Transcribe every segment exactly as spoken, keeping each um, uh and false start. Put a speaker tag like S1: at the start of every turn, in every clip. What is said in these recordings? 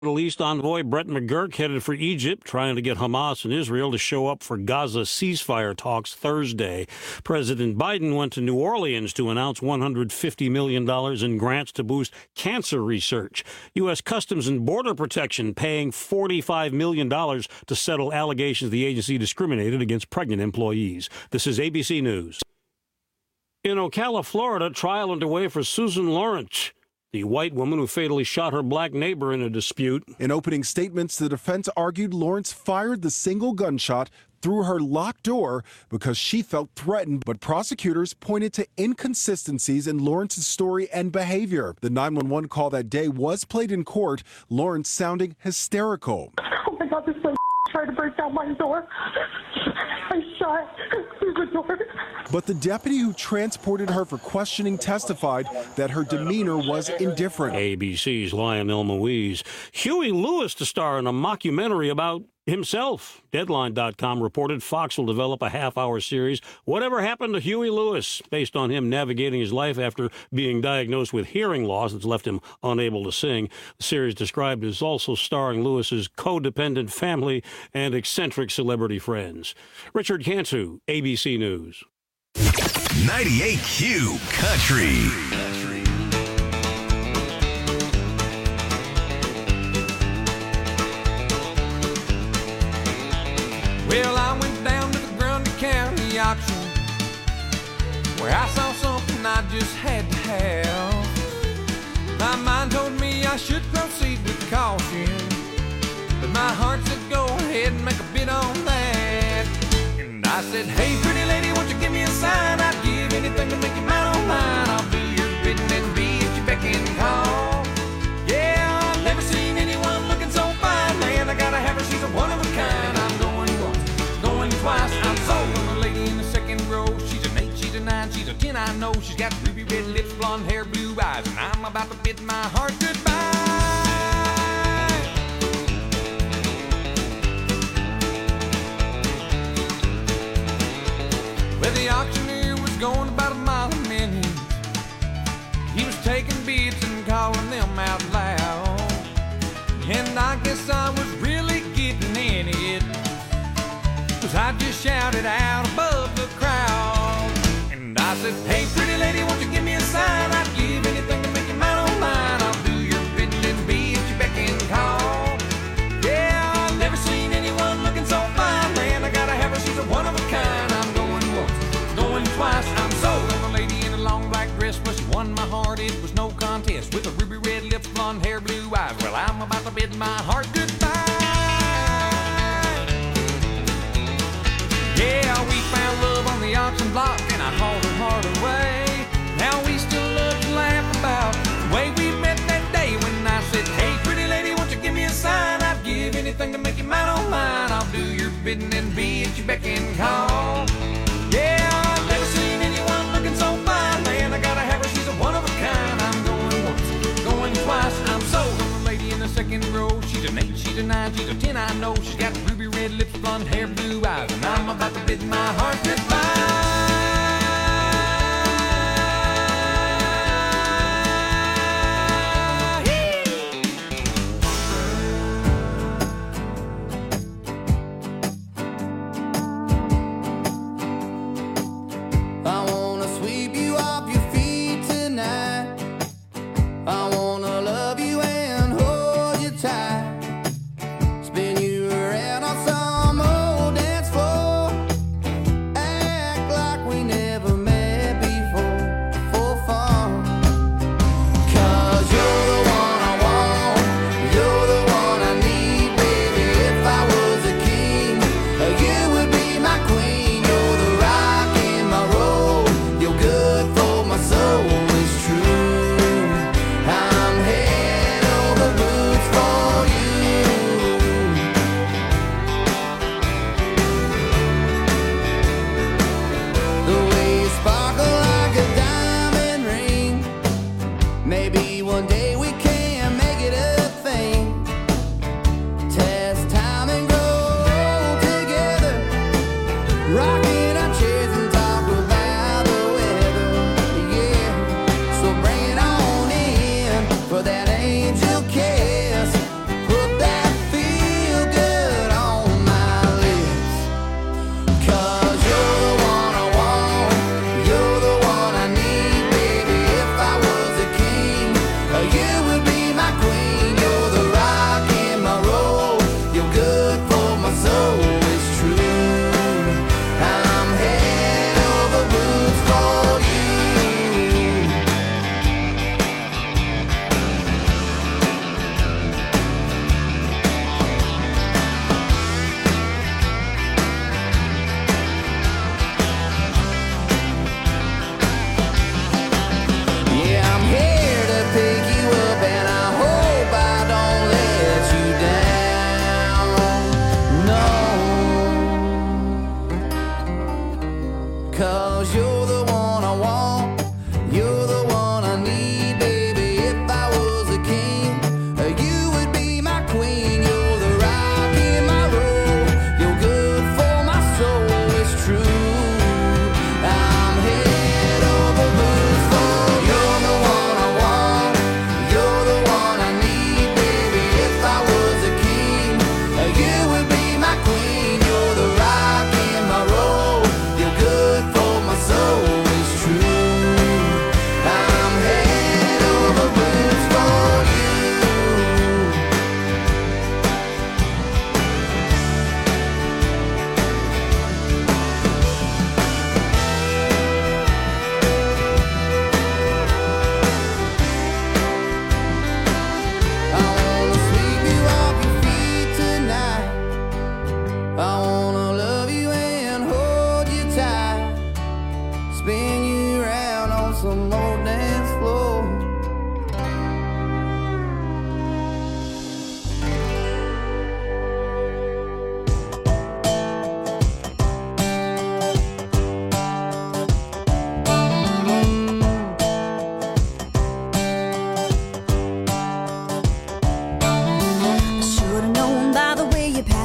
S1: Middle East envoy Brett McGurk headed for Egypt, trying to get Hamas and Israel to show up for Gaza ceasefire talks Thursday. President Biden went to New Orleans to announce one hundred fifty million dollars in grants to boost cancer research. U S. Customs and Border Protection paying forty-five million dollars to settle allegations the agency discriminated against pregnant employees. This is A B C News. In Ocala, Florida, trial underway for Susan Lawrence, the white woman who fatally shot her black neighbor in a dispute.
S2: In opening statements, the defense argued Lawrence fired the single gunshot through her locked door because she felt threatened, but prosecutors pointed to inconsistencies in Lawrence's story and behavior. The nine one one call that day was played in court, Lawrence sounding hysterical.
S3: Oh my God, this lady tried to break down my door. I shot through the door.
S2: But the deputy who transported her for questioning testified that her demeanor was indifferent.
S1: A B C's Lionel Moise. Huey Lewis to star in a mockumentary about himself. Deadline dot com reported Fox will develop a half-hour series, Whatever Happened to Huey Lewis, based on him navigating his life after being diagnosed with hearing loss that's left him unable to sing. The series described as also starring Lewis's codependent family and eccentric celebrity friends. Richard Cantu, A B C News.
S4: ninety-eight Q Country.
S5: Well, I went down to the Grundy County auction where I saw something I just had to have. My mind told me I should proceed with caution, but my heart said go ahead and make a bid on that. And I said, hey, pretty lady, won't you give me a sign? I'd give anything to make you mine on mine. I'll do your bidding and be at your beck and call. Yeah, I've never seen anyone looking so fine. Man, I gotta have her, she's a one of a kind. I'm going once, going twice. I'm sold on the lady in the second row. She's an eight, she's a nine, she's a ten, I know. She's got ruby red lips, blonde hair, blue eyes, and I'm about to bid my heart goodbye. Well, the auctioneer was going about a mile a minute. He was taking bids and calling them out loud. And I guess I was really getting in it, 'cause I just shouted out above the crowd. And I said, hey, pretty lady, won't you give me a sign? I'd give anything to make you mine on mine. I'll do your bidding and be at your beck and call. Yeah, I've never seen anyone looking so fine. Man, I gotta have her, she's a one of a kind. I'm going once, going twice. I'm sold on a lady in a long black dress. Well, she won my heart, it was no contest. With a ruby red lips, blonde hair, blue eyes. Well, I'm about to bid my heart goodbye. Yeah, we found love on the auction block, and I hauled her heart away. Now we still love to laugh about the way we met that day when I said, hey, pretty lady, won't you give me a sign? I'd give anything to make you mine on mine. I'll do your bidding and be at your beck and call. Yeah, I've never seen anyone looking so fine. Man, I gotta have her, she's a one of a kind. I'm going once, going twice. I'm sold on the lady in the second row. She's an eight, she's a nine, she's a ten, I know. She's got ruby red lips, blonde hair, blue eyes, and I'm about to bid my heart goodbye.
S6: Spin you around on some old dance floor. Act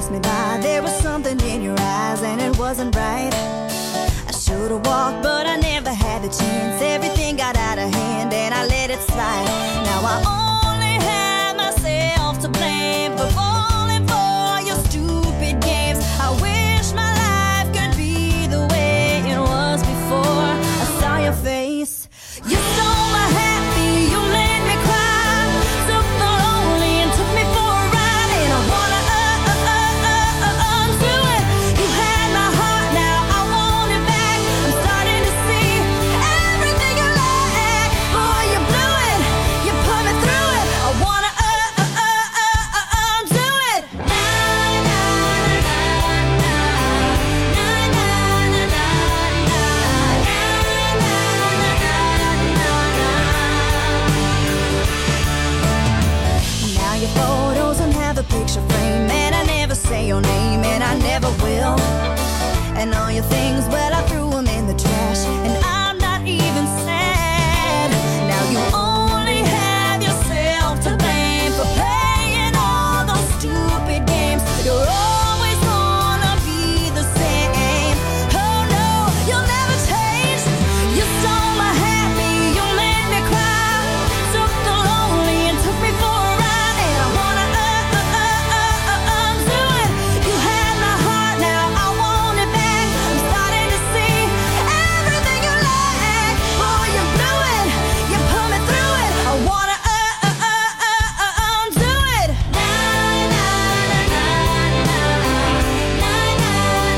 S6: passed me by. There was something in your eyes and it wasn't right. I should've walked, but I never had the chance. Everything got out of hand and I let it slide. Now I only have myself to blame for falling for your stupid games. I wish my life could be the way it was before I saw your face. You stole my happy, you made me cry. Took the lonely and took me for a ride. And I wanna uh, uh, uh, uh, uh, undo it. You had my heart, now I want it back. I'm starting to see everything you like. Boy, you blew it, you put me through it. I wanna uh, uh, uh, uh, uh, undo it. Na, na, na, na, na, na, na, na, now your photos don't have a picture frame, and I never say your name, and I never will. And all your things, well, I threw them in the trash, and I'm not even sad. Now you only have yourself to blame for playing all those stupid games. You're always gonna be the same. Oh no, you'll never change. You stole my happy, you made me cry. Took the lonely and took me for a ride. And I wanna uh, uh, uh, uh, uh, undo it. You had my heart, now I want it back. I'm starting to see everything you like. Boy, you blew it, you put me through it. I wanna uh, uh, uh, uh, uh, undo it. Na, na, na, na, na, na, na,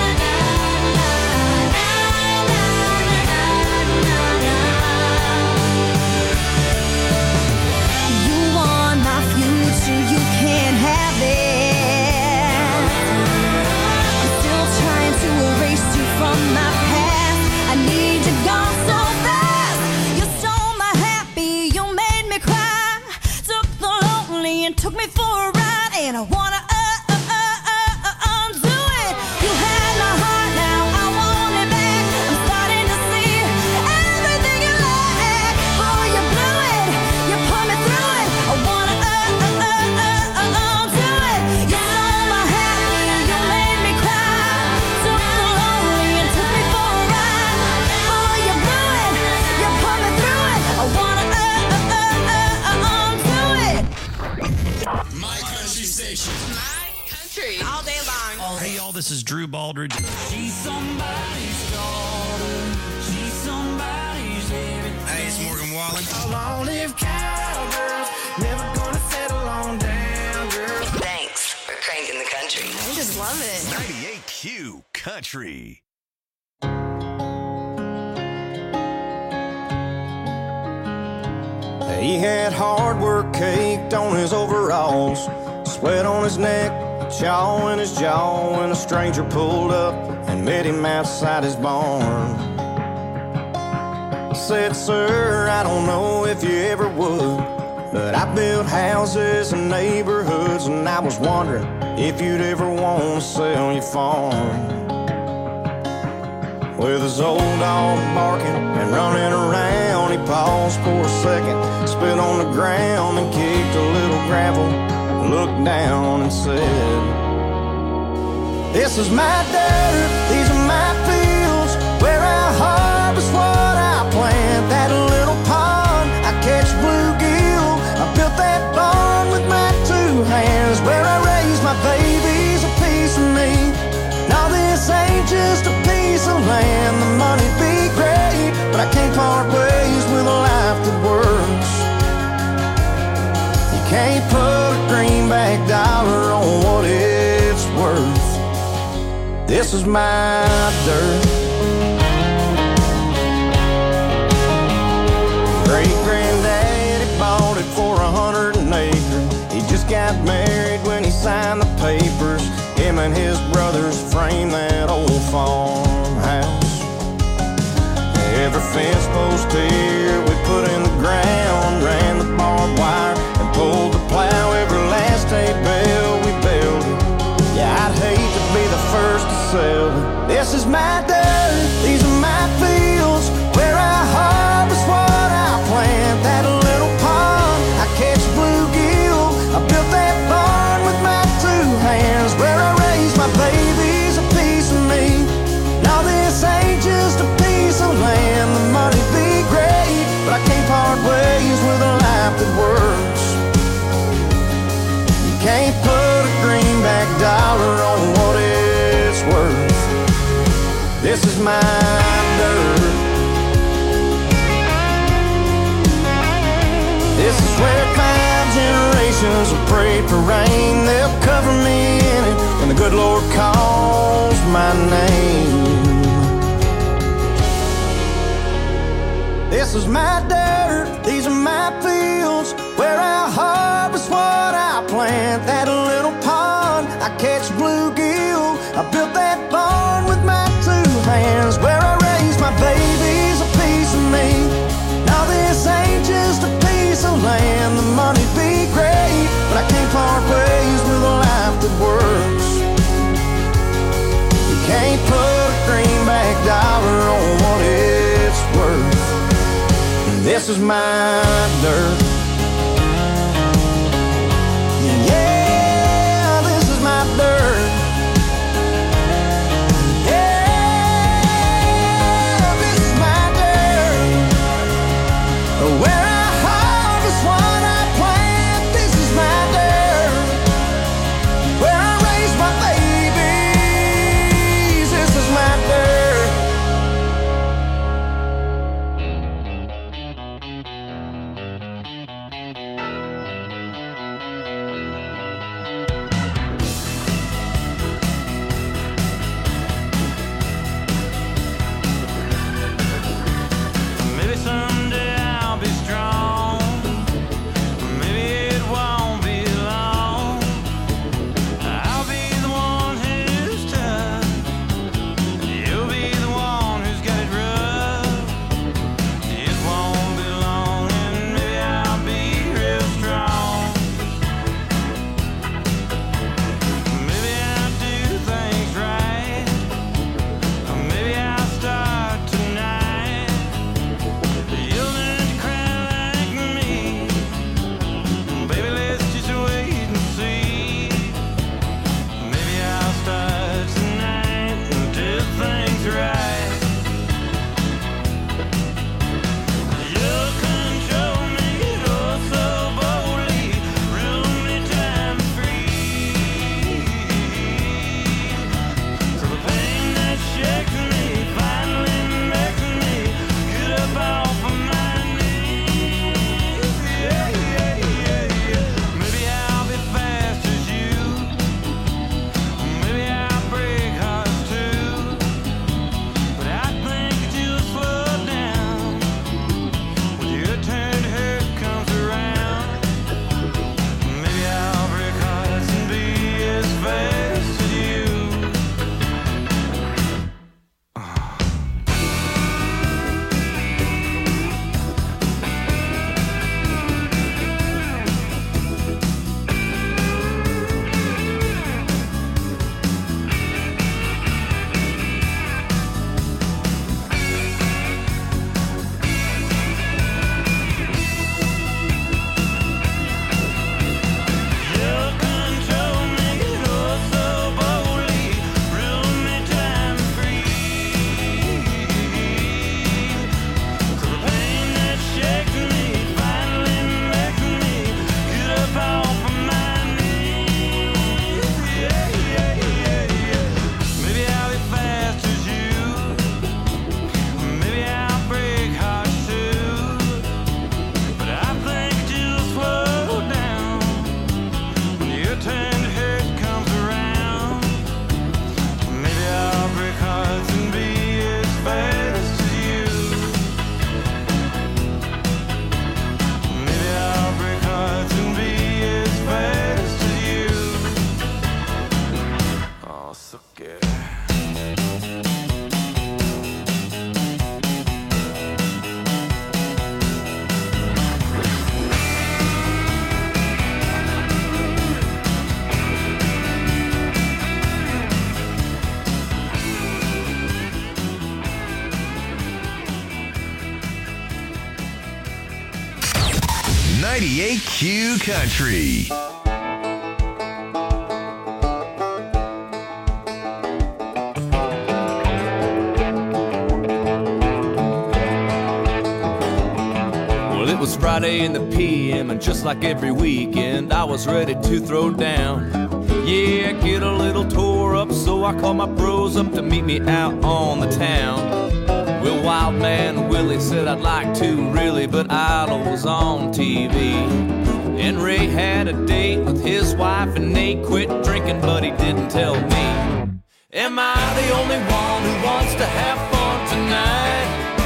S6: you want my future, you can't have it. I'm still trying to erase you from my past. I need you gone so fast. You stole my happy, you made me cry. Took the lonely and took me for a ride. And I wanna uh, uh, uh, uh, uh, undo it. You had my heart, now I want it back. I'm starting to see everything you like. Boy, you blew it, you put me through it. I wanna uh, uh, uh, uh, uh, undo it. You stole my happy, you made me cry. Took the lonely and took me for a ride. Boy, you blew it, you put me through it. I wanna uh, uh, uh, uh, uh, undo it.
S7: My country station.
S8: My country. All day long.
S7: Hey, y'all, this is Drew Baldridge.
S5: She's somebody's daughter. She's somebody's everything.
S7: Hey, it's Morgan Wallen.
S5: Long live cowgirls. Never gonna settle on down, girl.
S8: Thanks for cranking the country. I just love it.
S4: ninety-eight Q Country.
S9: He had hard work caked on his overalls, sweat on his neck, chaw in his jaw, when a stranger pulled up and met him outside his barn. Said, sir, I don't know if you ever would, but I built houses and neighborhoods, and I was wondering if you'd ever want to sell your farm. With his old dog barking and running around, he paused for a second, spit on the ground and kicked a little gravel, looked down and said, this is my dirt, these are my fields, where I harvest what I plant. That little pond, I catch bluegill, I built that barn with my two hands, where I raise my babies, a piece of me. Now this ain't just a piece of land, the money'd be great, but I can't part ways with a life that works. You can't put a greenback dollar on what it's worth. This is my dirt. Great-granddaddy bought it for a hundred an acre. He just got married when he signed the papers. Him and his brothers framed that old farmhouse. Every fence post here we put in the ground, ran the barbed wire and pulled the plow. Every last hay bale we built it. Yeah, I'd hate to be the first to sell it. This is my dirt, these are my fields, where I harvest what I plant. That little pond, I catch bluegill, I built that barn with my two hands, where I raise can't put a greenback dollar on what it's worth. This is my dirt. This is where five generations have prayed for rain. They'll cover me in it when the good Lord calls my name. This is my dirt, these are my fields, where I harvest what I plant. That little pond, I catch bluegill. I built that barn with my two hands, where I raise my babies, a piece of me. Now this ain't just a piece of land. The money'd be great, but I can't part ways with a life that works. You can't put a greenback dollar on what it's worth. This is my dirt. Yeah, this is my dirt. Yeah, this is my dirt. Where I harvest what I plant. This is my dirt. Where I raise my babies. This is my dirt.
S4: ninety-eight Q Country.
S10: Well, it was Friday Friday in the P M, and just like every weekend, I was ready to throw down. Yeah, get a little tore up, so I called my bros up to meet me out on the town. Well, Wild Man Willie said I'd like to really, but Idol was on T V. And Ray had a date with his wife, and Nate quit drinking, but he didn't tell me. Am I the only one who wants to have fun tonight?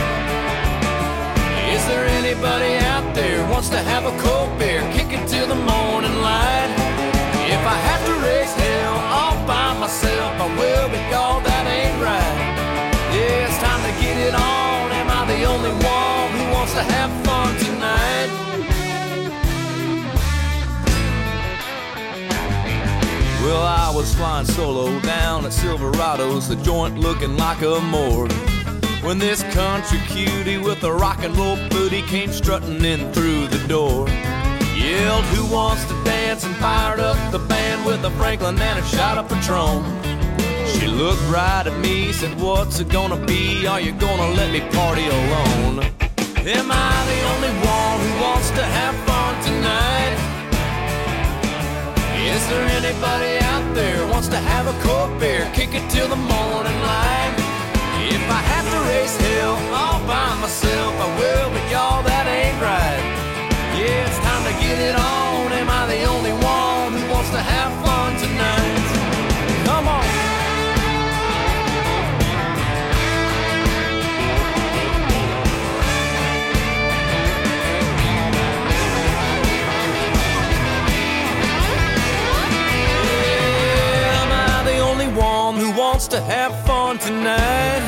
S10: Is there anybody out there who wants to have a cold beer, kick it till the morning light? If I have to raise hell all by myself, I will, but y'all, that ain't right. Yeah, it's time to get it on. Am I the only one who wants to have fun tonight? Well, I was flying solo down at Silverado's, the joint looking like a morgue, when this country cutie with a rock and roll booty came strutting in through the door. Yelled, who wants to dance, and fired up the band with a Franklin and a shot of Patron. She looked right at me, said, what's it gonna be? Are you gonna let me party alone? Am I the only one who wants to have fun tonight? Is there anybody out there who wants to have a cold beer, kick it till the morning light? If I have to raise hell all by myself, I will, but y'all, that ain't right. Yeah, it's time to get it on. Am I the only one who wants to have fun tonight? Come on. Yeah, am I the only one who wants to have fun tonight?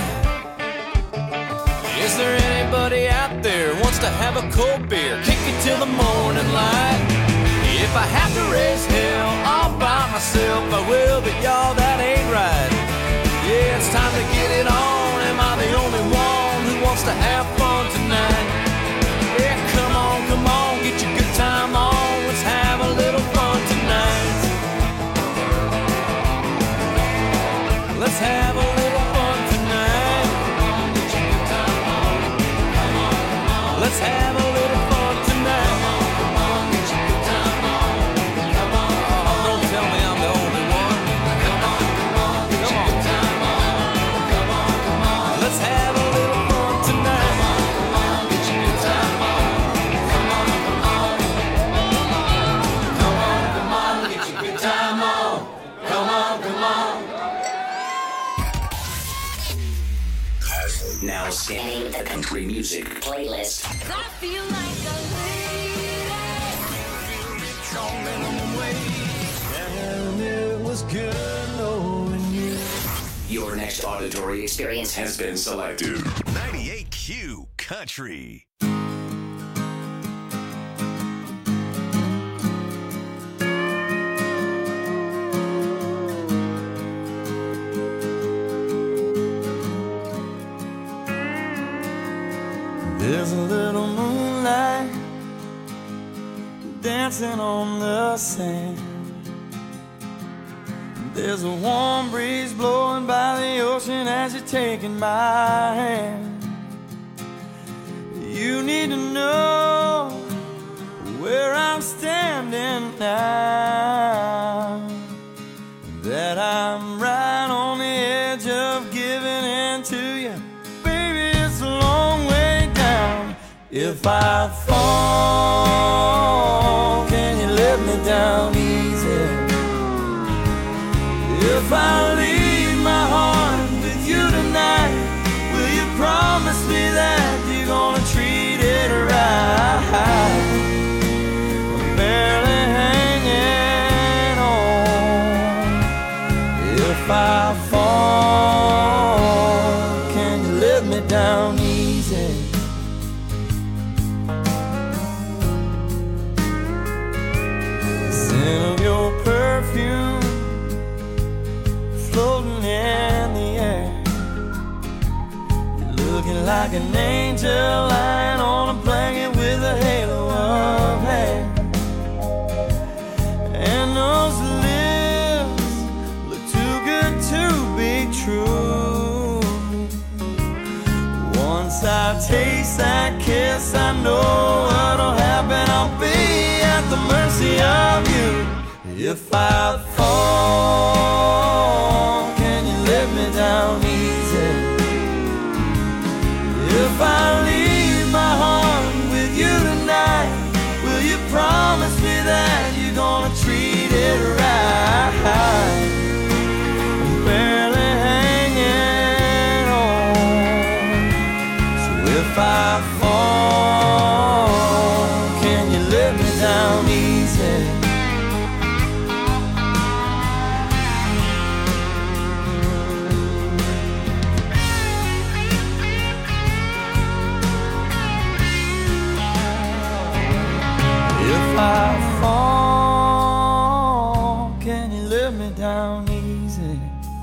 S10: Is there anybody out there who wants to have a cold beer, kick it till the morning light? If I have to raise hell all by myself, I will, but y'all, that ain't right. Yeah, it's time to get it on. Am I the only one who wants to have fun tonight? Yeah, come on, come on, get your good time on. Let's have a little fun tonight. Let's have a little fun tonight. Let's have a little fun tonight. Come on, get your good time on. Come on, come on. Don't tell me I'm the only one. Come on, come on, get your good time on. Come on, come on. Let's have a little fun tonight. Come on, come on, get your good time on. Come on, come on. Come on, come on, get your good time on. Come on, come on.
S11: Now scanning the country music playlist.
S6: I feel like a
S9: And it was good knowing you.
S11: Your next auditory experience has been selected.
S4: ninety-eight Q Country.
S9: There's a little moonlight dancing on the sand. There's a warm breeze blowing by the ocean as you're taking my hand. You need to know where I'm standing now, that I'm right on the edge of giving in to you. Baby, it's a long way down. If I fall, can you let me down easy? If I leave my heart with you tonight, will you promise me that you're gonna treat it right? I'm barely hanging on. If I fall, can you let me down easy? The scent of your perfume floating in the air. You're looking like an angel lying on a blanket with a halo of hair. And those lips look too good to be true. Once I taste that kiss, I know what'll happen
S10: If I fall, can you let me down easy? If I leave my heart with you tonight, will you promise me that you're gonna treat it right? I'm barely hanging on. So if I fall, can you let me down easy? If I fall, can you let me down easy?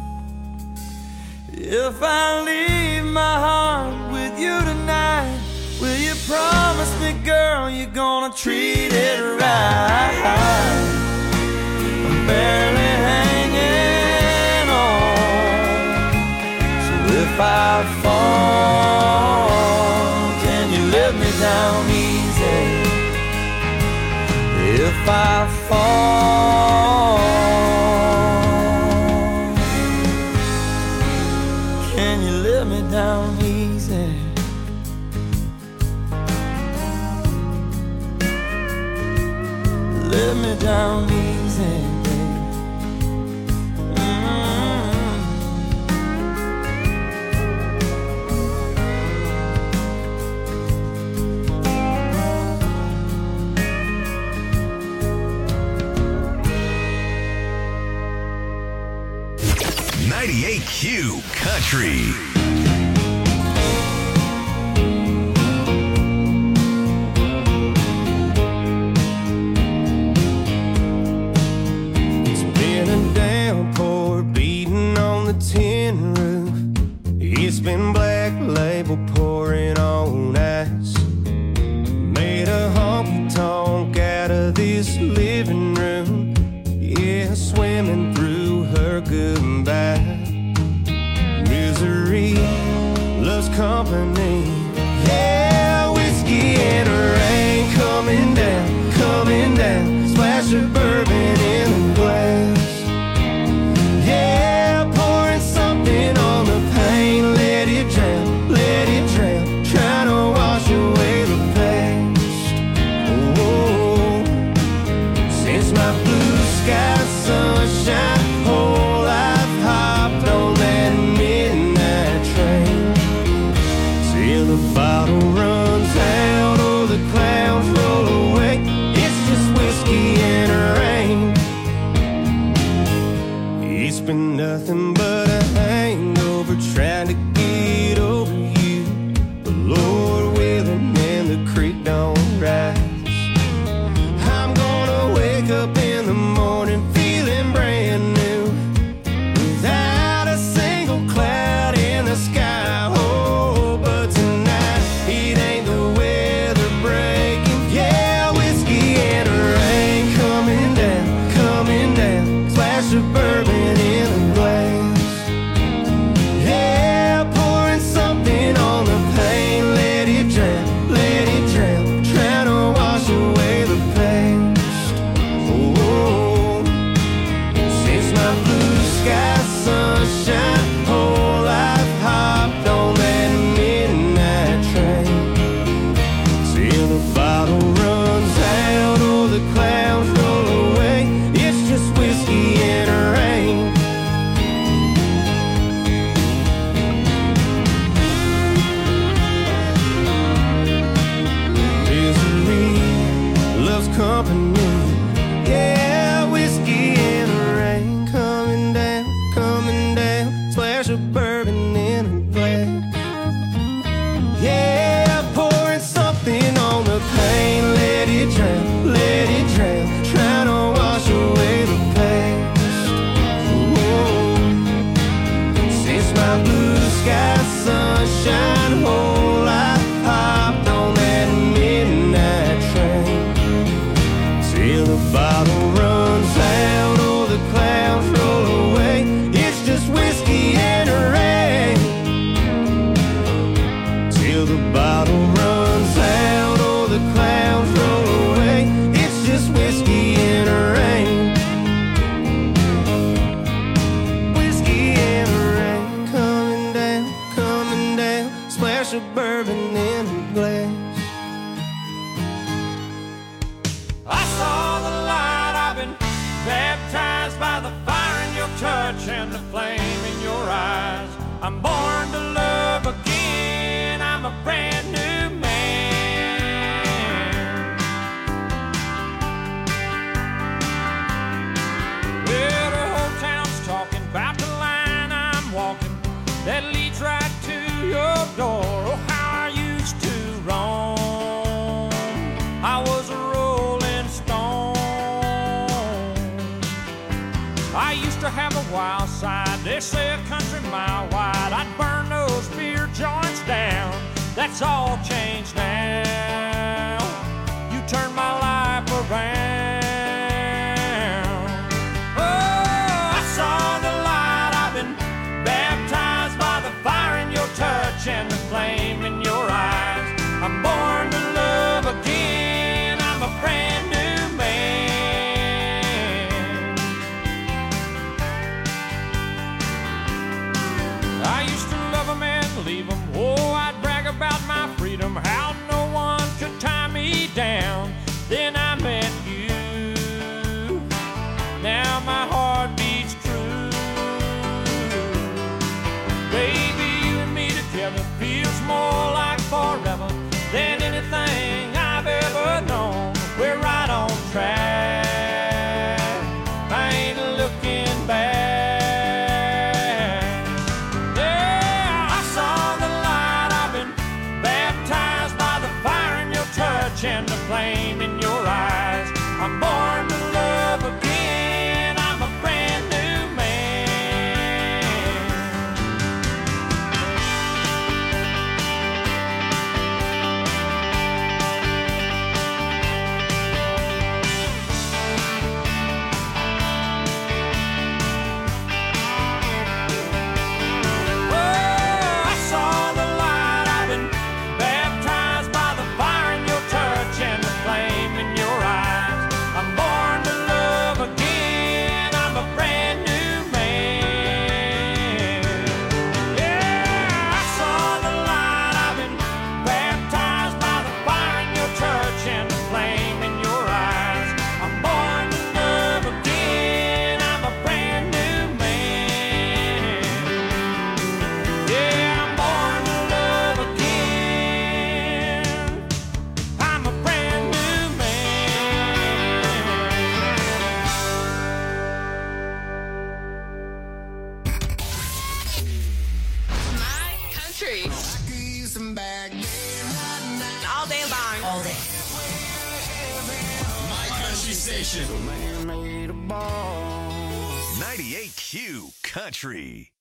S10: If I leave my heart with you tonight, will you promise me, girl, you're gonna treat it right? I'm barely hanging on. So if I fall, can you let me down easy? If I fall, can you let me down easy? Let me down easy, babe.
S4: ninety-eight Q Country.
S9: It's been a downpour beating on the tin roof. It's been Black Label pouring on ice. Made a honky tonk out of this living room. Yeah, swimming through her goodbye. Misery loves company. Yeah, whiskey and rain coming down, coming down. Splash of bourbon in the glass. Yeah, pouring something on the pain. Let it drown, let it drown. Trying to wash away the past. Oh, since my blue sky sunshine, whole life hopped on that midnight train. Till the bottle runs out or the clouds roll away. It's just whiskey and rain. It's been nothing but a hangover trying to get over you. The Lord willing and the creek don't rise. I'm gonna wake up in the morning feeling brand new, without a single cloud in the sky. Oh, but tonight it ain't the weather breaking. Yeah, whiskey and rain coming down, coming down. Splash of bourbon in the glass. Yeah, pouring something on the pain. Let it drown, let it drown. Trying to wash away the past. Oh, since my blue sky sunshine, whole life hopped on that midnight train. Till the bottle runs out or the clouds roll away. It's just whiskey and rain. glass of bourbon in a glass.
S5: I saw the light, I've been baptized by the fire in your touch and the flame in your eyes. I'm born to love again, I'm a brand new man. Well, the whole town's talking about the line I'm walking that leads right to your door. Oh, how I used to roam, I was a rolling stone. I used to have a wild side, they say a country mile wide. I'd burn those beer joints down, that's all changed now. You turned my life around. Oh, I saw the light, I've been baptized by the fire in your touch and the flame in your eyes. I'm born to love again, I'm a brand new man. I used to love them and leave them. Oh, I'd brag about my freedom, how no one could tie me down. Then I met you, now my heart beats true. Baby, you and me together feels more like forever than anything I've ever known. We're right on track, I ain't looking back. Yeah, I saw the light, I've been baptized by the fire in your touch and the flame in your eyes. I'm born to love again, I'm a brand new man. Oh, I saw the light, I've been baptized by the fire in your touch and the flame in your eyes. I'm born to love again, I'm a brand new man. Yeah, I saw the light, I've been baptized by the fire in your touch and the flame in your eyes. I'm born to love again, I'm a brand new man. Yeah, I'm born to love again, I'm a brand new man.
S8: My country. All day long. All day.
S7: My country station.
S9: Man made a ball.
S4: ninety-eight Q Country.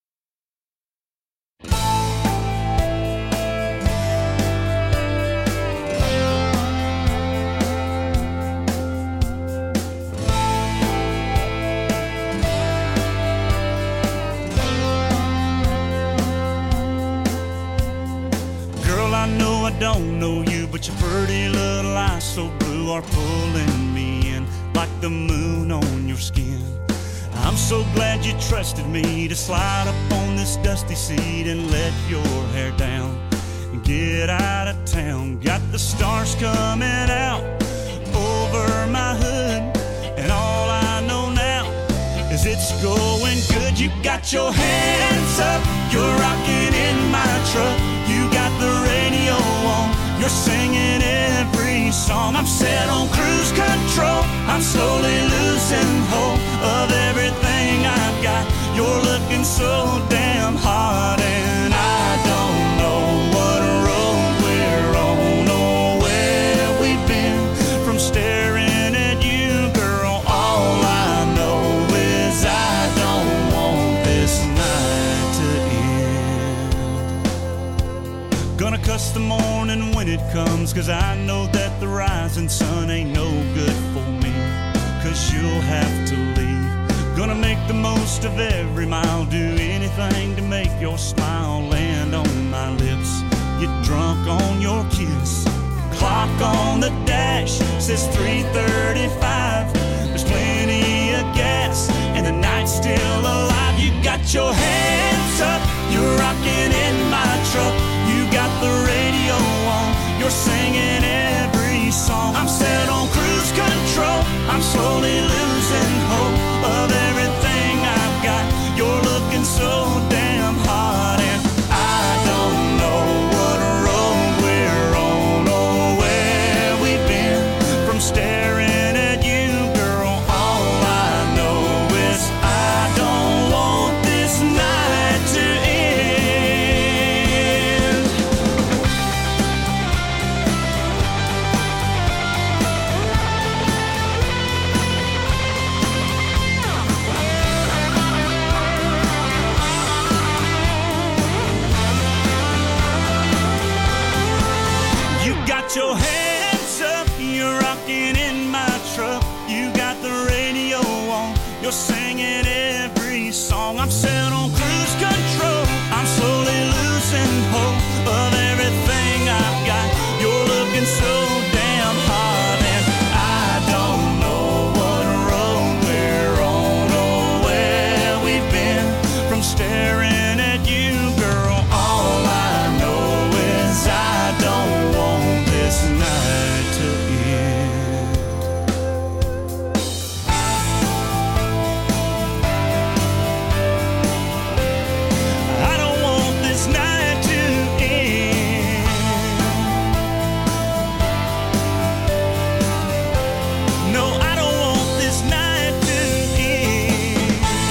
S12: Girl, I know I don't know you, but your pretty little eyes so blue are pulling me in like the moon on your skin. I'm so glad you trusted me to slide up on this dusty seat and let your hair down and get out of town. Got the stars coming out over my hood, and all I know now is it's going good. You got your hands up, you're rocking in my truck. You got the radio on, you're singing every song. I'm set on cruise control, I'm slowly losing hold of everything I've got. You're looking so damn hot, and I don't know what road we're on or where we've been. From staring at you, girl, all I know is I don't want this night to end. Gonna cuss the morning when it comes, 'cause I know that the rising sun ain't no good for me, 'cause you'll have to leave. Gonna make the most of every mile, do anything to make your smile land on my lips. Get drunk on your kiss. Clock on the dash says three thirty-five. There's plenty of gas and the night's still alive. You got your hands up, you're rocking in my truck. You got singing every song. I'm set on cruise control. I'm slowly losing hope of everything I've got. You're looking so damn hot, and I don't know what road we're on or where we've been from staring at you, girl. All I know is I don't want this night to end. I don't want this night to end. No, I don't want this night to end.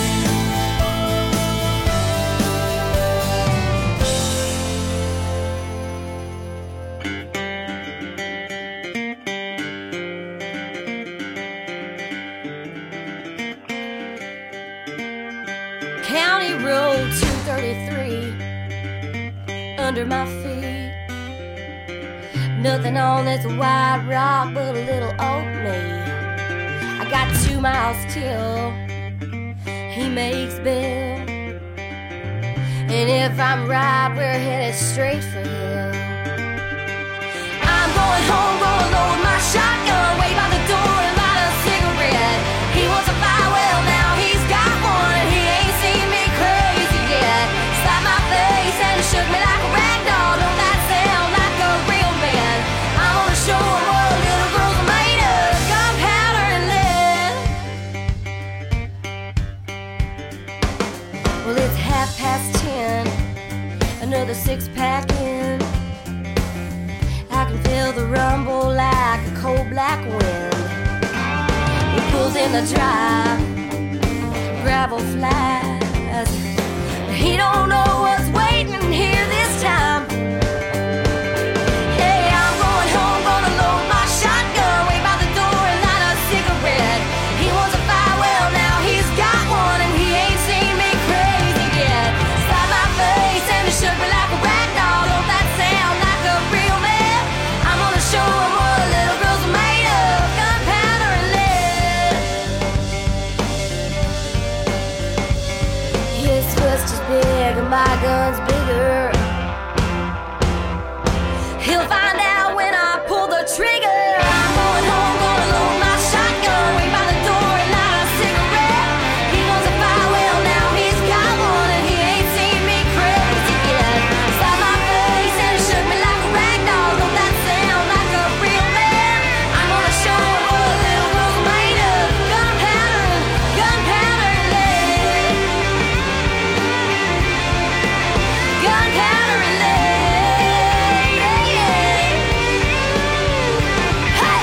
S6: County Road two thirty-three under my feet. Nothing on this wide rock but a little old me. I got two miles till he makes bail. And if I'm right, we're headed straight for hell. I'm going home, gonna load my shotgun, wait by the door and light a cigarette. He wants a fire, well now he's got one, and he ain't seen me crazy yet. Slapped my face and shook me like a rag doll. Don't that sound like a real man? I'm gonna show him what little girls are made of, gunpowder and lead. Well, it's half past ten, another six pack in. I can feel the rumble like a cold black wind. He pulls in the drive, gravel flies. He don't know what's waiting here this time. Hey, I'm going home, gonna load my shotgun, wait by the door and light a cigarette. He wants a fire, well now he's got one, and he ain't seen me crazy yet. Slap my face and it shook me like a rag doll. Don't that sound like a real man? I'm gonna show him what little girls are made of, gunpowder and lead. His fist is big and my gun's bigger. He'll find out when I pull the trigger. I'm going home, gonna load my shotgun, wait by the door and light a cigarette. He wants a fire, well now he's got one, and he ain't seen me crazy yet. Slap my face and it shook me like a rag doll. Don't that sound like a real man? I'm gonna show him what little girls are made of, gunpowder, gunpowder and lead. Gunpowder and lead, yeah, yeah. Hey!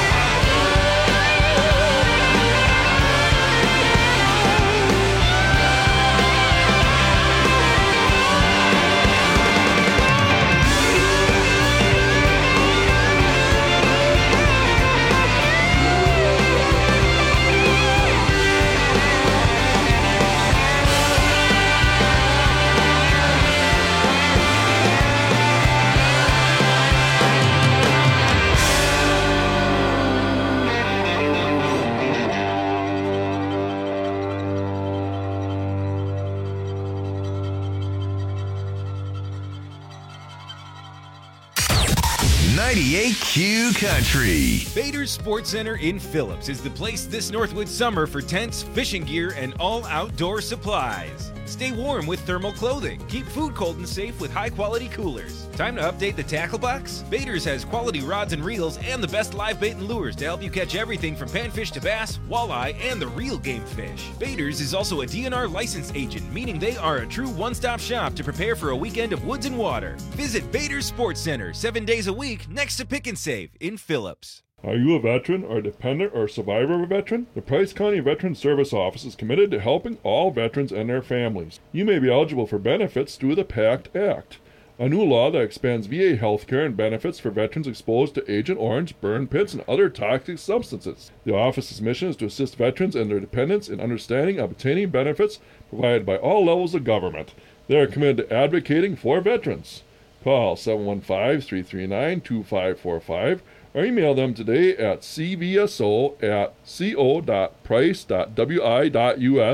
S4: ninety-eight Q Country.
S13: Bader's Sports Center in Phillips is the place this Northwood summer for tents, fishing gear, and all outdoor supplies. Stay warm with thermal clothing. Keep food cold and safe with high-quality coolers. Time to update the tackle box? Bader's has quality rods and reels and the best live bait and lures to help you catch everything from panfish to bass, walleye, and the real game fish. Bader's is also a D N R licensed agent, meaning they are a true one-stop shop to prepare for a weekend of woods and water. Visit Bader's Sports Center seven days a week next to Pick and Save in Phillips.
S14: Are you a veteran or a dependent or survivor of a veteran? The Price County Veteran Service Office is committed to helping all veterans and their families. You may be eligible for benefits through the PACT Act, a new law that expands V A health care and benefits for veterans exposed to Agent Orange, burn pits, and other toxic substances. The office's mission is to assist veterans and their dependents in understanding and obtaining benefits provided by all levels of government. They are committed to advocating for veterans. Call seven one five, three three nine, two five four five or email them today at c v s o at co dot price dot w i dot u s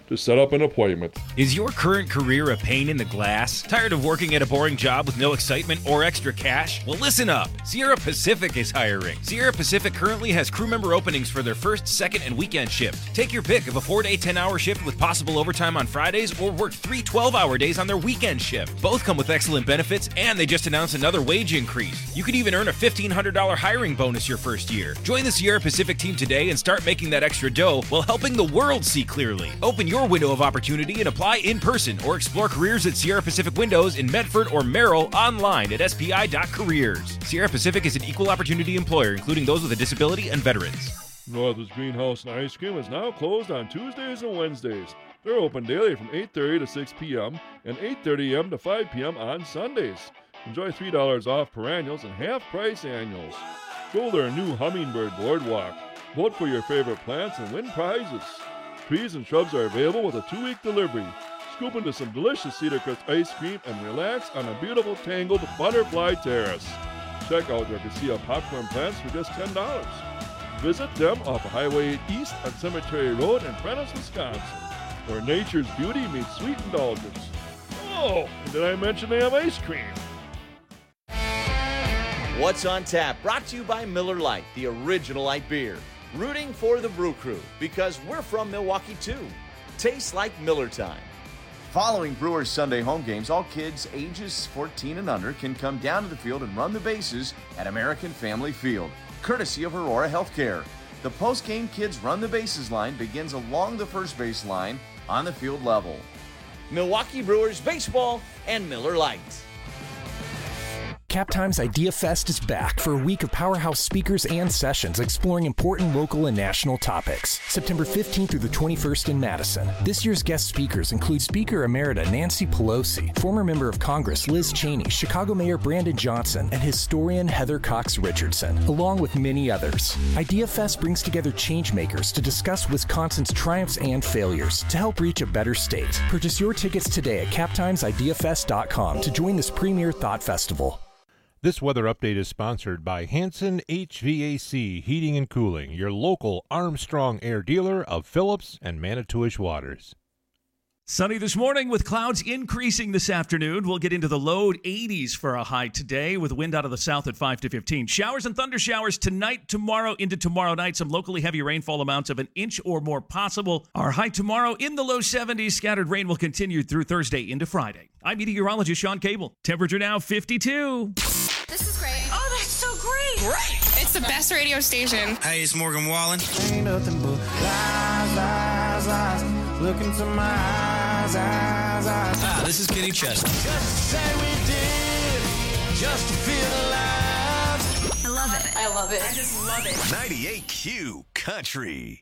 S14: to set up an appointment.
S13: Is your current career a pain in the glass? Tired of working at a boring job with no excitement or extra cash? Well, listen up. Sierra Pacific is hiring. Sierra Pacific currently has crew member openings for their first, second, and weekend shift. Take your pick of a four-day, ten-hour shift with possible overtime on Fridays, or work three twelve-hour days on their weekend shift. Both come with excellent benefits, and they just announced another wage increase. You could even earn a fifteen hundred dollars hiring bonus your first year. Join the Sierra Pacific team today and start making that extra dough while helping the world see clearly. Open your window of opportunity and apply in person, or explore careers at Sierra Pacific Windows in Medford or Merrill online at S P I dot careers. Sierra Pacific is an equal opportunity employer, including those with a disability and veterans.
S14: Northwoods Greenhouse and Ice Cream is now closed on Tuesdays and Wednesdays. They're open daily from eight thirty to six p.m. and eight thirty a.m. to five p.m. on Sundays. Enjoy three dollars off perennials and half-price annuals. Go their new Hummingbird Boardwalk. Vote for your favorite plants and win prizes. Trees and shrubs are available with a two-week delivery. Scoop into some delicious Cedar Crest ice cream and relax on a beautiful tangled butterfly terrace. Check out their Cassia popcorn plants for just ten dollars. Visit them off of Highway eight East on Cemetery Road in Prentice, Wisconsin, where nature's beauty meets sweet indulgence. Oh, and did I mention they have ice cream?
S15: What's on Tap, brought to you by Miller Lite, the original light beer. Rooting for the Brew Crew, because we're from Milwaukee too. Tastes like Miller time. Following Brewers Sunday home games, all kids ages fourteen and under can come down to the field and run the bases at American Family Field, courtesy of Aurora Healthcare. The post-game Kids Run the Bases line begins along the first base line on the field level. Milwaukee Brewers baseball and Miller Lite.
S16: Cap Times Idea Fest is back for a week of powerhouse speakers and sessions exploring important local and national topics. September fifteenth through the twenty-first in Madison. This year's guest speakers include Speaker Emerita Nancy Pelosi, former member of Congress Liz Cheney, Chicago Mayor Brandon Johnson, and historian Heather Cox Richardson, along with many others. Idea Fest brings together changemakers to discuss Wisconsin's triumphs and failures to help reach a better state. Purchase your tickets today at cap times idea fest dot com to join this premier thought festival.
S17: This weather update is sponsored by Hanson H V A C Heating and Cooling, your local Armstrong Air dealer of Phillips and Manitowish Waters.
S18: Sunny this morning with clouds increasing this afternoon. We'll get into the low eighties for a high today with wind out of the south at five to fifteen. Showers and thunder showers tonight, tomorrow, into tomorrow night. Some locally heavy rainfall amounts of an inch or more possible. Our high tomorrow in the low seventies. Scattered rain will continue through Thursday into Friday. I'm meteorologist Sean Cable. Temperature now fifty-two.
S8: This is great. Oh, that's so great. Great. It's the best radio station.
S7: Hey, it's Morgan Wallen.
S9: Ain't nothing but lies, lies, lies. Look into my eyes, eyes, eyes.
S7: Ah, this is Kenny Chesney.
S9: Just to say we did, just to feel alive.
S8: I love it. I love it. I just love it.
S4: ninety-eight Q Country.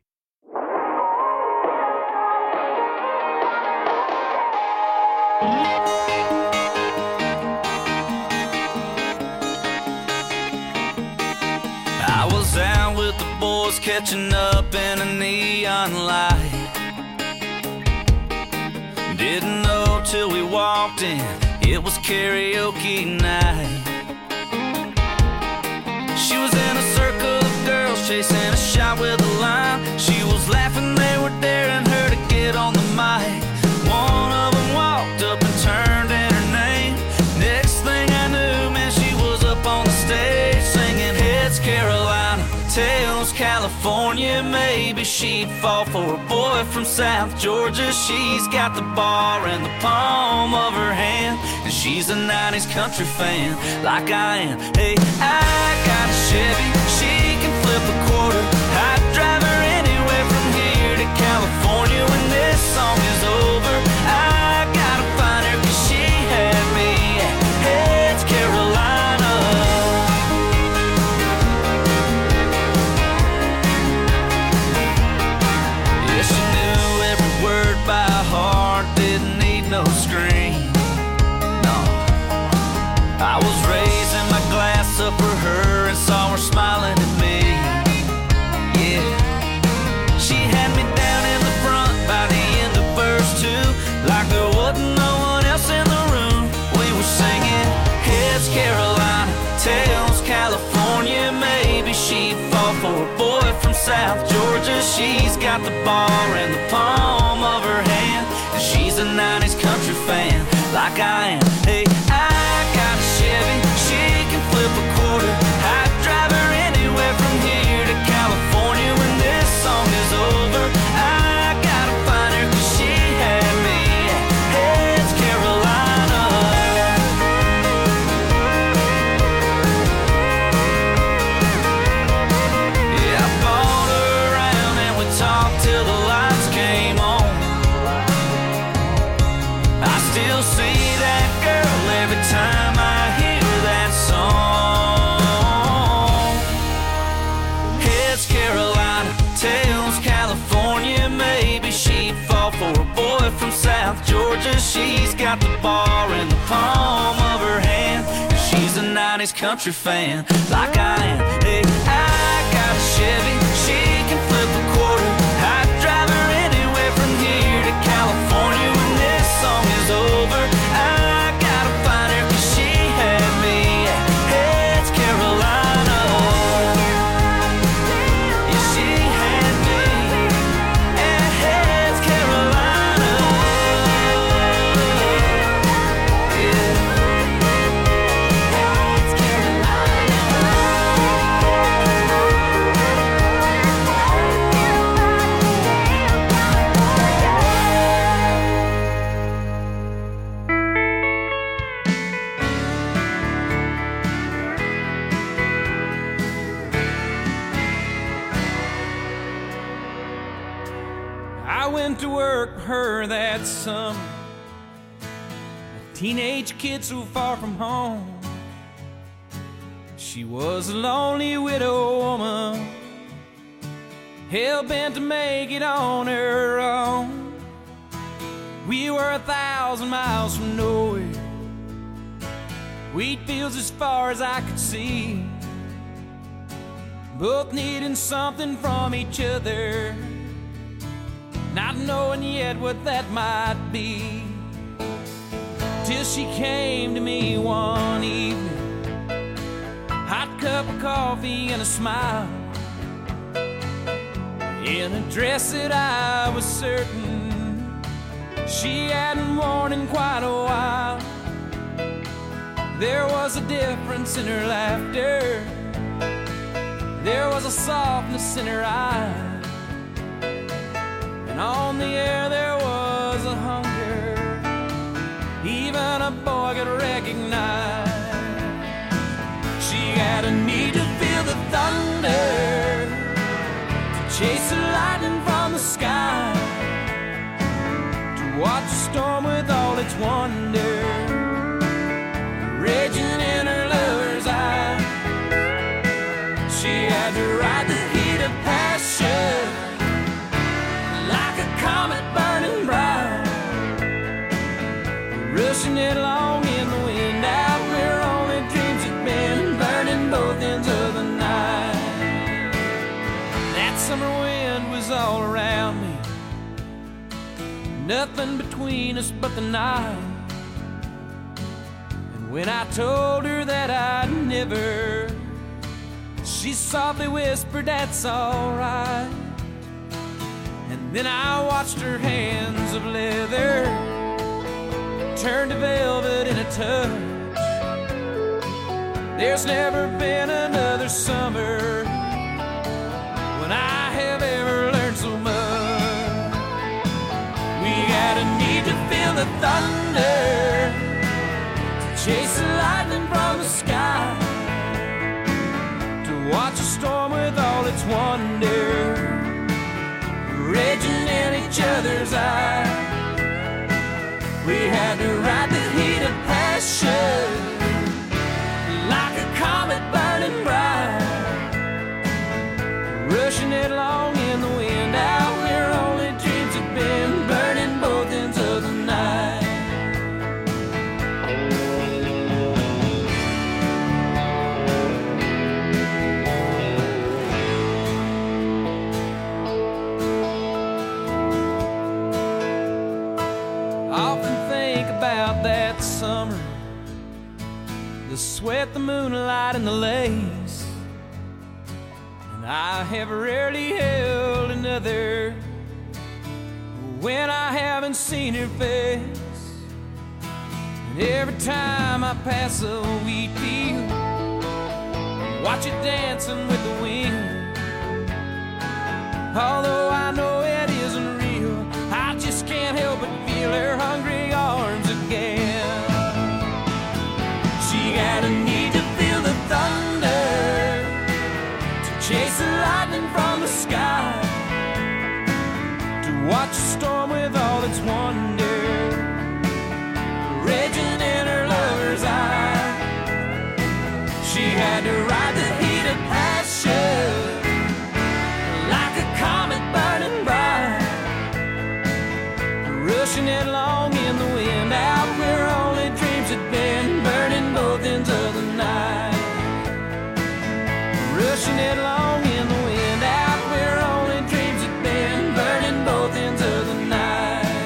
S10: I was out with the boys catching up in a neon light. Didn't know till we walked in, it was karaoke night. She was in a circle of girls chasing a shot with a line. She was laughing, they were daring her to get on the mic. One of them walked up and turned in her name. Next thing I knew, man, she was up on the stage singing Heads Carolina, Tails California. Maybe she'd fall for a boy from South Georgia. She's got the bar in the palm of her hand, and she's a nineties country fan like I am. Hey, I got a Chevy, she can flip a quarter. I'd drive her anywhere from here to California. When this song is over, I gotta find her, 'cause she had me at Heads Carolina. Yeah, she knew every word by heart, didn't need no screen. No, I was raising my glass up for her and saw her smiling at me. Yeah, she had me down in the front by the end of verse two, like there wasn't no one else in the room. We were singing Heads Carolina, Tails California. Maybe she'd fall for a boy from South Georgia. She's got the bar in the palm of her hand, she's a nineties country fan, like I am. Hey, I got a Chevy, she can flip a quarter. I'd drive her anywhere from here to California when this song is over. I gotta find her 'cause she had me. Hey, it's Carolina. Yeah, I bought her around and we talked till the lights came on. I still see that girl every time I hear that song. It's Carolina, tells California, maybe she'd fall for a boy from South Georgia. She's got the bar in the palm of her hand, and she's a nineties country fan, like I am. Hey, I got a Chevy, she can flip a quarter. I'd drive her anywhere from here to California when this song is over. I gotta find her 'cause she had me. Hey, it's Carolina. Yeah, she had me. Hey, it's Carolina. Yeah. It's
S5: I went to work for her that summer, a teenage kid so far from home. She was a lonely widow woman, hell-bent to make it on her own. We were a thousand miles from nowhere, wheat fields as far as I could see, both needing something from each other, not knowing yet what that might be. Till she came to me one evening, hot cup of coffee and a smile, in a dress that I was certain she hadn't worn in quite a while. There was a difference in her laughter, there was a softness in her eyes, and on the air there was a hunger even a boy could recognize. She had a need to feel the thunder, to chase the lightning from the sky, to watch the storm with all its wonder raging in her lover's eye. She had to ride the heat of passion like a comet burning bright, rushing it along in the wind out where only dreams had been, burning both ends of the night. That summer wind was all around me, nothing between us but the night. And when I told her that I'd never, she softly whispered, "That's alright." And then I watched her hands of leather turn to velvet in a touch. There's never been another summer when I have ever learned so much. We had a need to feel the thunder, to chase the lightning from the sky, to watch a storm with all its wonder raging in each other's eyes. We had to ride the heat of passion like a comet burning bright, rushing it along in the wind out where only dreams had been, burning both ends of the night. That summer, the sweat, the moonlight, and the lace, and I have rarely held another when I haven't seen her face. And every time I pass a wheat field, watch it dancing with the wind. Although I know it isn't real, I just can't help but feel her hungry arms again. She got a need to feel the thunder, to chase the lightning from the sky, to watch a storm with all its wonder raging in her lover's eye. She had to ride the heat of passion like a comet burning bright, rushing headlong in the wind out where only dreams had been, burning both ends of the night. Rushing headlong in the wind out where only dreams had been, burning both ends of the night.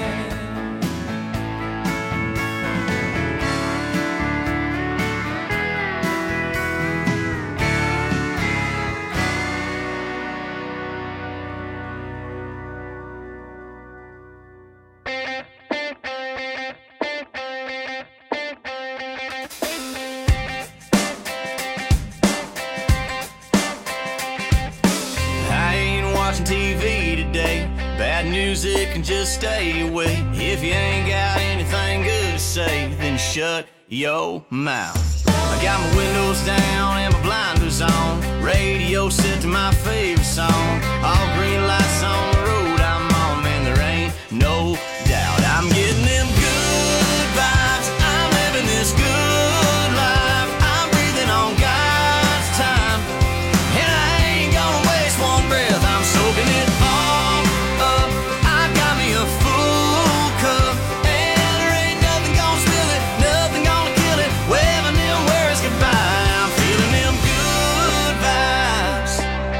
S9: T V today, bad music and just stay away. If you ain't got anything good to say, then shut your mouth. I got my windows down and my blinders on, radio set to my favorite song. All green lights on the road I'm on, man, there ain't no doubt I'm getting them good vibes. I'm living this good life. I'm breathing on God's time, and I ain't gonna waste one breath. I'm soaking it all up. I got me a full cup, and there ain't nothing gonna spill it, nothing gonna kill it. Waving them words goodbye. I'm feeling them good vibes.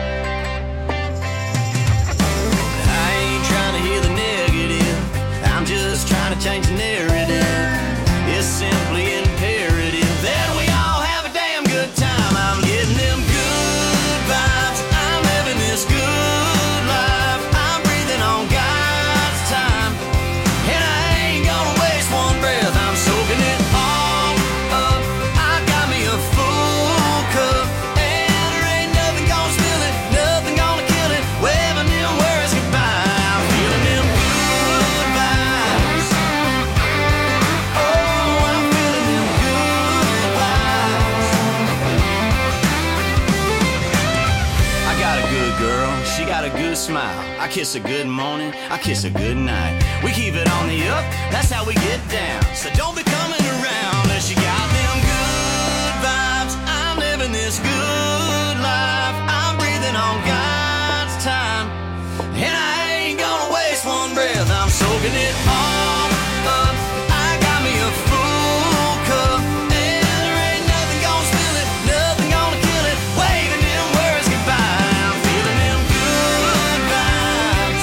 S9: I ain't trying to hear the negative, I'm just trying to change the narrative. It's simply imperative that we all have a damn good time. I'm getting them good vibes. I'm living this good life. I'm breathing on God's time, and I ain't gonna waste one breath. I'm soaking it all up. I got me a full cup, and there ain't nothing gonna spill it, nothing gonna kill it. Waving them words goodbye. I'm feeling them good vibes. Oh, I'm feeling them good vibes. I got a good girl, she got a good smile. I kiss a good morning, I kiss a good night. We keep it on the up, that's how we get down. So don't be coming around unless you got them good vibes. I'm living this good life. I'm breathing on God's time, and I ain't gonna waste one breath. I'm soaking it all up. I got me a full cup, and there ain't nothing gonna spill it, nothing gonna kill it. Waving them words goodbye. I'm feeling them good vibes.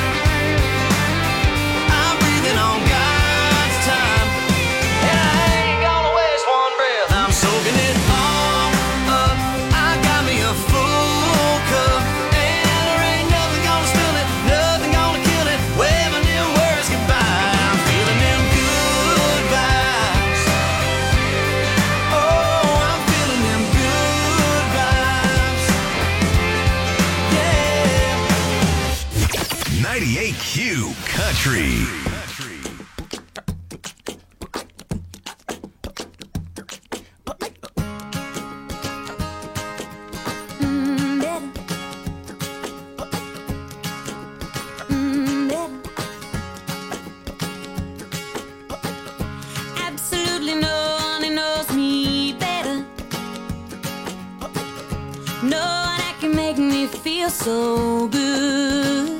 S9: I'm breathing on God's time, and I ain't gonna waste one breath. I'm soaking it all up. I got me a full cup, and there ain't nothing gonna spill it, nothing gonna kill it. Waving them words goodbye. I'm feeling them good vibes. Oh, I'm feeling them good vibes. Yeah.
S4: ninety-eight Q Country.
S6: Mm, better. Mm, better. Absolutely no one who knows me better. No one that can make me feel so good.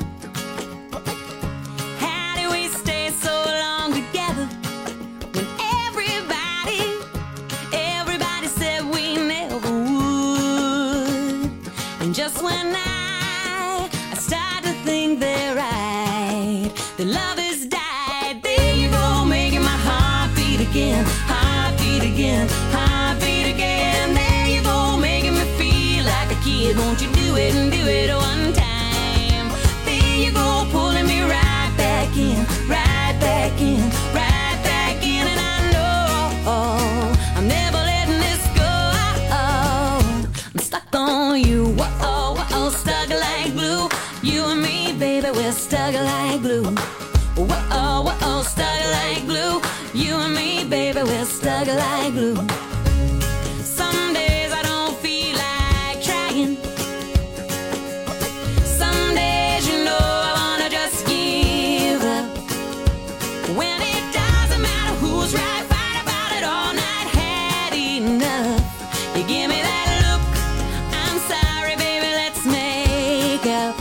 S6: How do we stay so long together when everybody, everybody said we never would? And just when I, I start to think they're right, the love has died. There you go, making my heart beat again, heart beat again, heart beat again. There you go, making me feel like a kid. Won't you do it and do it one time? There you go, pulling me right back in. right back in, right back in. And I know I'm never letting this go. I'm stuck on you, whoa, whoa, stuck like glue. You and me, baby, we're stuck like glue. Whoa, whoa, stuck like glue. You and me, baby, we're stuck like glue. Some days I don't feel like trying. Some days, you know, I wanna just give up. When it doesn't matter who's right, fight about it all night, had enough. You give me that look, I'm sorry, baby, let's make up.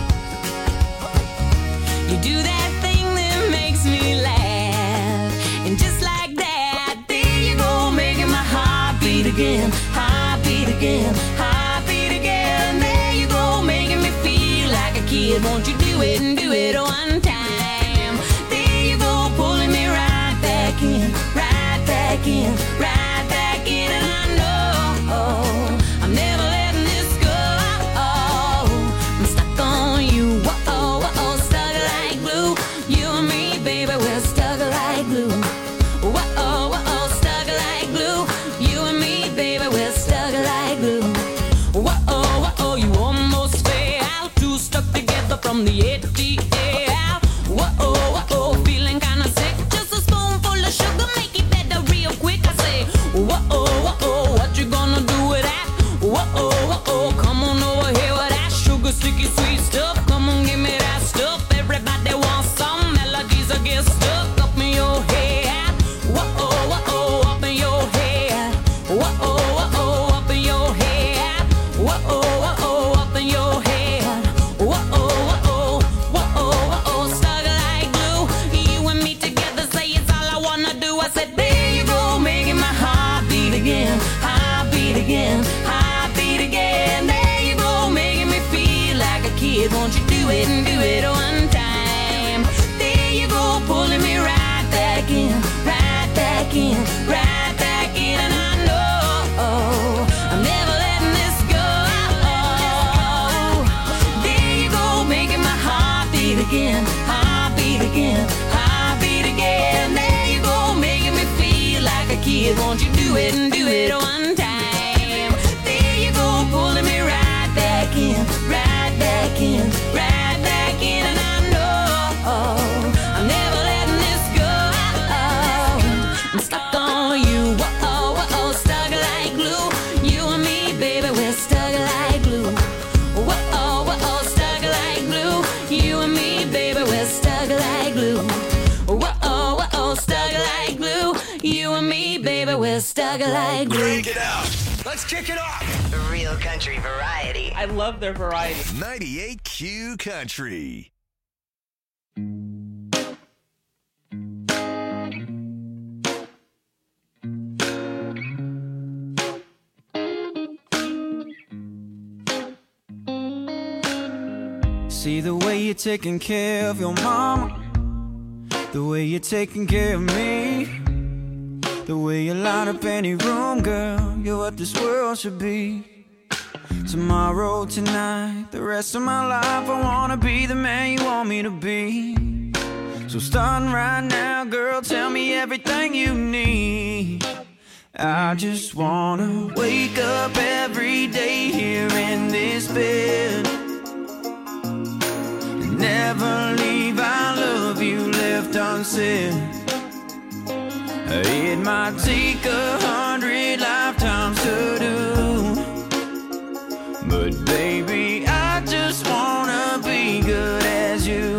S6: You do that thing that makes me laugh, and just like that, there you go, making my heart beat again, heart beat again, heart beat again. There you go, making me feel like a kid. Won't you do it and do it one time? There you go, pulling me right back in, right back in, right back in. And I know I'm never letting this go. I'm stuck on you, whoa, whoa, stuck like glue. You and me, baby, we're stuck like glue. Whoa, whoa, stuck like glue. You and me, baby, we're stuck like glue. Whoa, whoa, you almost fell, two stuck together from the A T L. Whoa, whoa, feeling kinda sick. Just a spoonful of sugar, make it better real quick. I say, whoa, whoa, what you gonna do with that? Whoa, whoa, come on over here with that sugar, sticky, sweet stuff. Come on, give me that stuff. Everybody wants some melodies that get stuck up in your head. Whoa, whoa, up in your head. Whoa, whoa, up in your head. Whoa, whoa, up in your head. Whoa, whoa, whoa, whoa, stuck like glue. You and me together, say it's all I wanna do. I said, there you go, making my heart beat again, heart beat again, heart beat again. There you go, making me feel like a kid. Won't you do it and do it one time? There you go, pulling me right back in, right back in, right back in. And I know I'm never letting this go. There you go, making my heart beat again, heart beat again, heart beat again. There you go, making me feel like a kid. Won't you do it and do it one time? There you go, pulling me right back in, right back in, right back in. And I know I'm never letting this go. I'm stuck on you, whoa, whoa, stuck like glue. You and me, baby, we're stuck like glue. Whoa, whoa, stuck like glue. You and me, baby, we're stuck like glue. Whoa, whoa, stuck like glue. You and me, baby, we're stuck like glue.
S4: Crank it out. Let's kick it off.
S19: Real country variety.
S20: I love their variety.
S4: ninety-eight Q Country.
S21: See the way you're taking care of your mama, the way you're taking care of me, the way you light up any room, girl, you're what this world should be. Tomorrow, tonight, the rest of my life, I wanna be the man you want me to be. So starting right now, girl, tell me everything you need. I just wanna wake up every day here in this bed, never leave, I love you left unsaid. It might take a hundred lifetimes to do, but baby, I just wanna be good as you.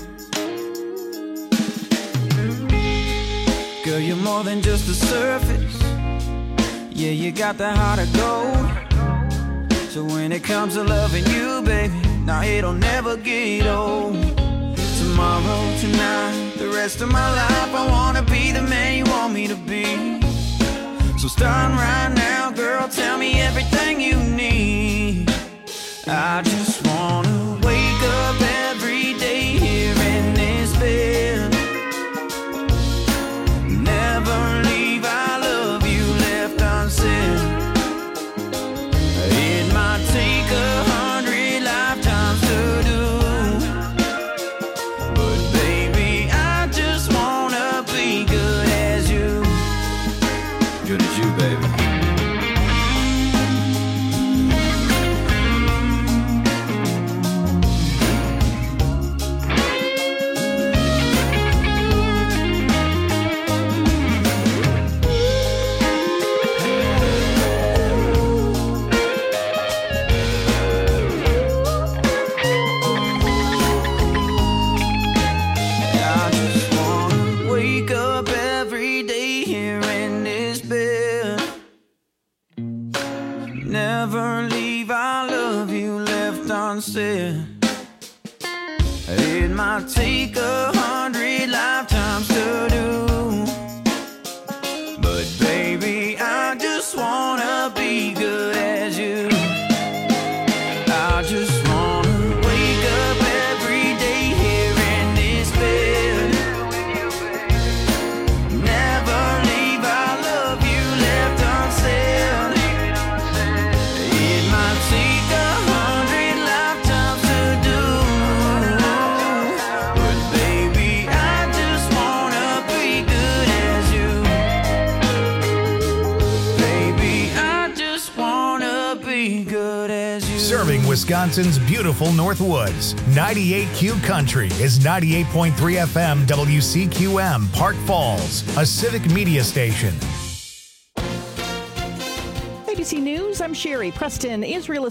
S21: Girl, you're more than just the surface. Yeah, you got the heart of gold. So when it comes to loving you, baby, now it'll never get old. Tomorrow, tonight, the rest of my life, I wanna be the man you want me to be. So starting right now, girl, tell me everything you need. I just wanna wake up every day here in this bed, never leave, I love you left unsaid. It might take a hundred lifetimes to do, but baby, I
S10: baby.
S21: Said it might take a hundred lifetimes to do, but baby, I just wanna be good as you. I just wanna wake up every day here in this bed, never leave our love you left unsaid. It might take a
S20: Serving Wisconsin's beautiful North Woods. ninety-eight Q Country is ninety-eight point three F M W C Q M, Park Falls, a civic media station.
S22: A B C News, I'm Sherry. Preston, Israel